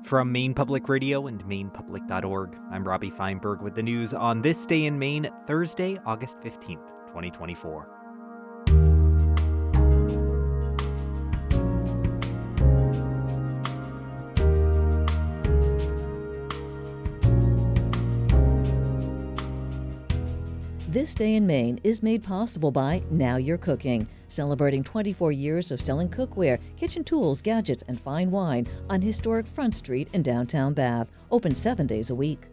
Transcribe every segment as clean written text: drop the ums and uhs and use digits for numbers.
From Maine Public Radio and MainePublic.org, I'm Robbie Feinberg with the news on This Day in Maine, Thursday, August 15th, 2024. This Day in Maine is made possible by Now You're Cooking, celebrating 24 years of selling cookware, kitchen tools, gadgets, and fine wine on historic Front Street in downtown Bath. Open 7 days a week.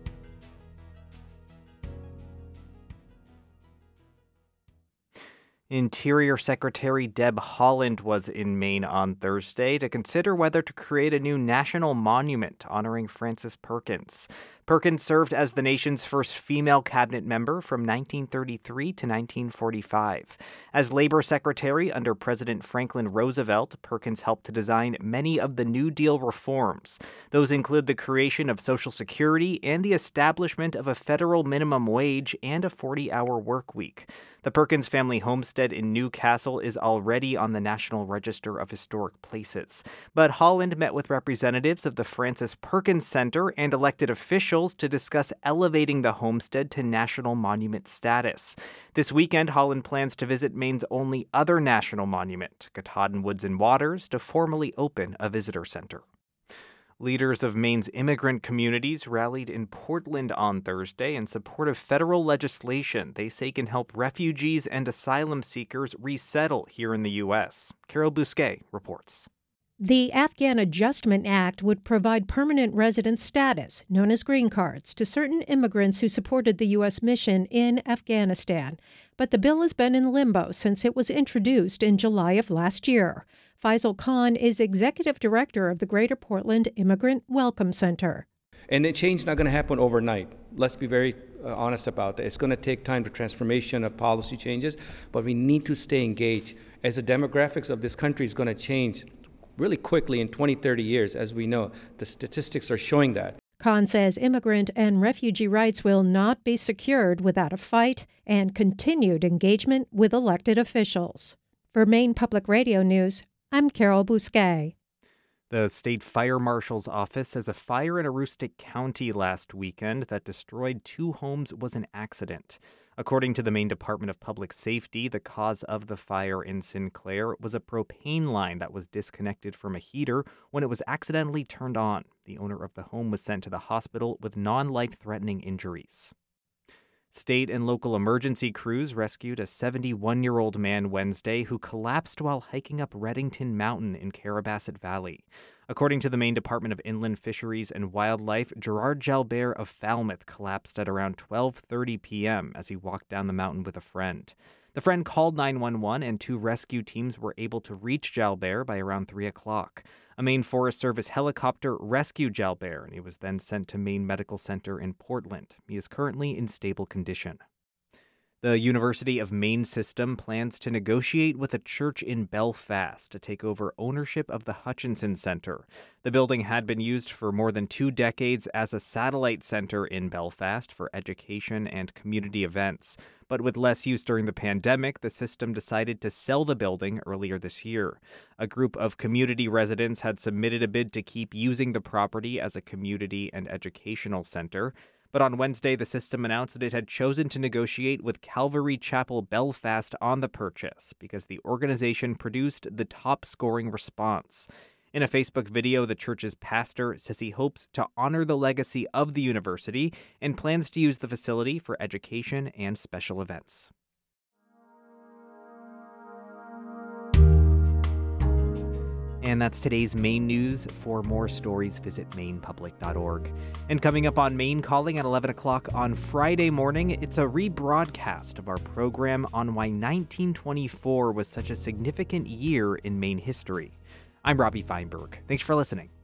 Interior Secretary Deb Haaland was in Maine on Thursday to consider whether to create a new national monument honoring Frances Perkins. Perkins served as the nation's first female cabinet member from 1933 to 1945. As labor secretary under President Franklin Roosevelt, Perkins helped to design many of the New Deal reforms. Those include the creation of Social Security and the establishment of a federal minimum wage and a 40-hour work week. The Perkins family homestead in Newcastle is already on the National Register of Historic Places. But Haaland met with representatives of the Frances Perkins Center and elected officials to discuss elevating the homestead to national monument status. This weekend, Haaland plans to visit Maine's only other national monument, Katahdin Woods and Waters, to formally open a visitor center. Leaders of Maine's immigrant communities rallied in Portland on Thursday in support of federal legislation they say can help refugees and asylum seekers resettle here in the U.S. Carol Bousquet reports. The Afghan Adjustment Act would provide permanent resident status, known as green cards, to certain immigrants who supported the U.S. mission in Afghanistan. But the bill has been in limbo since it was introduced in July of last year. Faisal Khan is executive director of the Greater Portland Immigrant Welcome Center. And the change is not going to happen overnight. Let's be very honest about that. It's going to take time, the transformation of policy changes, but we need to stay engaged. As the demographics of this country is going to change really quickly in 20, 30 years, as we know, the statistics are showing that. Khan says immigrant and refugee rights will not be secured without a fight and continued engagement with elected officials. For Maine Public Radio News, I'm Carol Bousquet. The state fire marshal's office says a fire in Aroostook County last weekend that destroyed 2 homes was an accident. According to the Maine Department of Public Safety, the cause of the fire in Sinclair was a propane line that was disconnected from a heater when it was accidentally turned on. The owner of the home was sent to the hospital with non-life-threatening injuries. State and local emergency crews rescued a 71-year-old man Wednesday who collapsed while hiking up Reddington Mountain in Carrabassett Valley. According to the Maine Department of Inland Fisheries and Wildlife, Gerard Jalbert of Falmouth collapsed at around 12:30 p.m. as he walked down the mountain with a friend. The friend called 911 and 2 rescue teams were able to reach Jalbert by around 3 o'clock. A Maine Forest Service helicopter rescued Jalbert, and he was then sent to Maine Medical Center in Portland. He is currently in stable condition. The University of Maine system plans to negotiate with a church in Belfast to take over ownership of the Hutchinson Center. The building had been used for more than 2 decades as a satellite center in Belfast for education and community events. But with less use during the pandemic, the system decided to sell the building earlier this year. A group of community residents had submitted a bid to keep using the property as a community and educational center. But on Wednesday, the system announced that it had chosen to negotiate with Calvary Chapel Belfast on the purchase because the organization produced the top-scoring response. In a Facebook video, the church's pastor says he hopes to honor the legacy of the university and plans to use the facility for education and special events. And that's today's Maine news. For more stories, visit MainePublic.org. And coming up on Maine Calling at 11 o'clock on Friday morning, it's a rebroadcast of our program on why 1924 was such a significant year in Maine history. I'm Robbie Feinberg. Thanks for listening.